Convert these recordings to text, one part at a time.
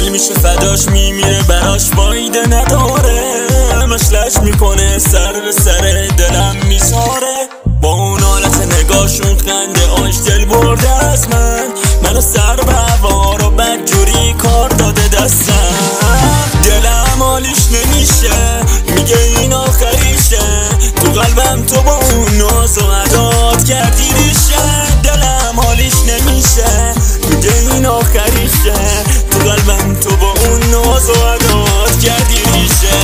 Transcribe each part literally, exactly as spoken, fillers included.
میشه فداش میمیره براش فایده نداره، مشلش میکنه سر به سر دلم میساره. با اون حالت نگاهشون خنده آش دل برده از من، منو سر به هوا رو بدجوری کار داده دستم. دلم حالیش نمیشه میگه این آخریشه، تو قلبم تو با اون ناز و عداد کردی ریشه. دلم حالیش نمیشه میگه این آخریشه، تو قلبم تو با اون ناز و عداد کردی ریشه.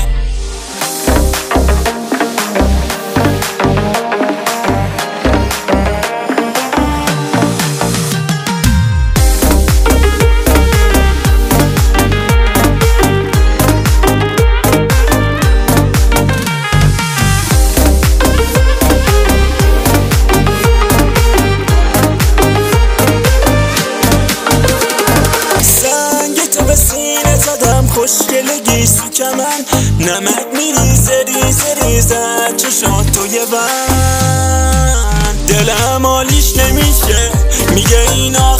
خوشگلگیش تو کمن نمک میریزه ریزه ریزه چشات توی بند. دلم حالیش نمیشه میگه اینا